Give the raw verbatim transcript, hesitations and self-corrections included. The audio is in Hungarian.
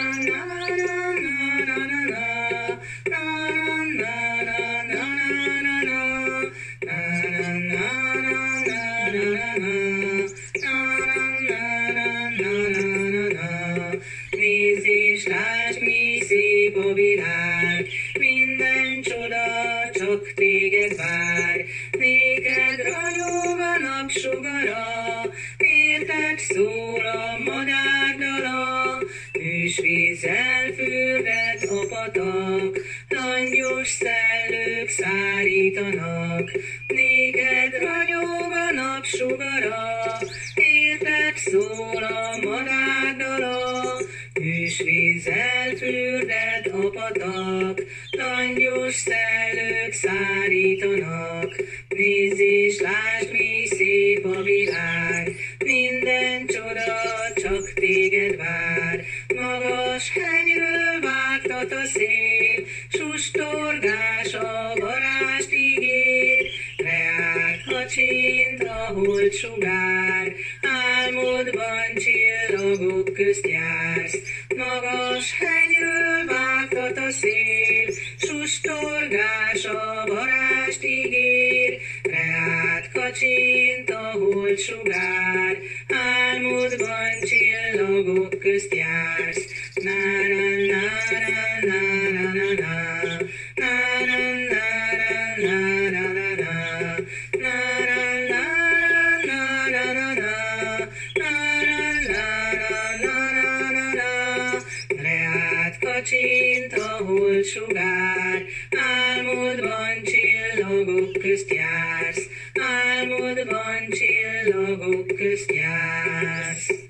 Nézz és lásd, mi szép a világ, minden csoda csak téged vár. Néked ragyog a napsugara, érted szól a madárdala, ősvízzel fürdett a patak, langyos szellők szárítanak. Néked ragyog a napsugara, érted szól a madárdala, ősvízzel fürdett a patak, langyos szellők szárítanak. Nézz és lásd, mi szép a világ, minden csoda csak téged vár. Magas hegyről vágtat a szél, sustorgás a varást ígér, reád kacsint a hold sugár, álmodban csillagok közt jársz. Magas hegyről vágtat a szél, sustorgás a varást ígér, reád kacsint a hold sugár, álmodban csillagok közt jársz. Na na na na na na na na na na na na kacsint a hold sugár, álmodban csillagok közt jársz, álmodban csillagok közt jársz.